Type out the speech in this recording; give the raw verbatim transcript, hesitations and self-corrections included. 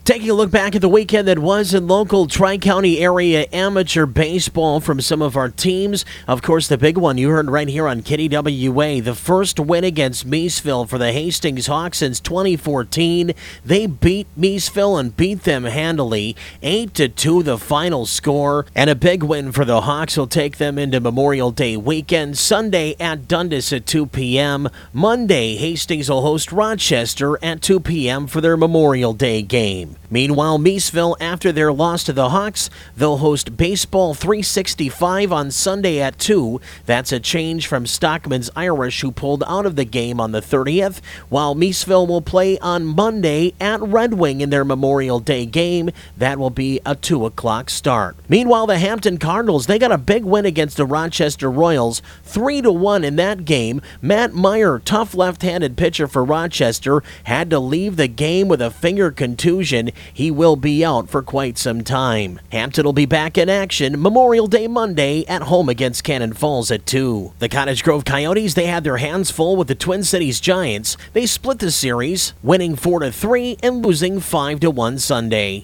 Taking a look back at the weekend that was in local Tri-County area amateur baseball from some of our teams. Of course, the big one you heard right here on K D W A, the first win against Meesville for the Hastings Hawks since twenty fourteen. They beat Meesville and beat them handily, eight to two the final score, and a big win for the Hawks will take them into Memorial Day weekend. Sunday at Dundas at two p.m. Monday, Hastings will host Rochester at two p.m. for their Memorial Day game. Meanwhile, Meesville, after their loss to the Hawks, they'll host Baseball three sixty-five on Sunday at two. That's a change from Stockman's Irish, who pulled out of the game on the thirtieth, while Meesville will play on Monday at Red Wing in their Memorial Day game. That will be a two o'clock start. Meanwhile, the Hampton Cardinals, they got a big win against the Rochester Royals, three to one in that game. Matt Meyer, tough left-handed pitcher for Rochester, had to leave the game with a finger contusion. He will be out for quite some time. Hampton will be back in action Memorial Day Monday at home against Cannon Falls at two. The Cottage Grove Coyotes, they had their hands full with the Twin Cities Giants. They split the series, winning four to three and losing five to one Sunday.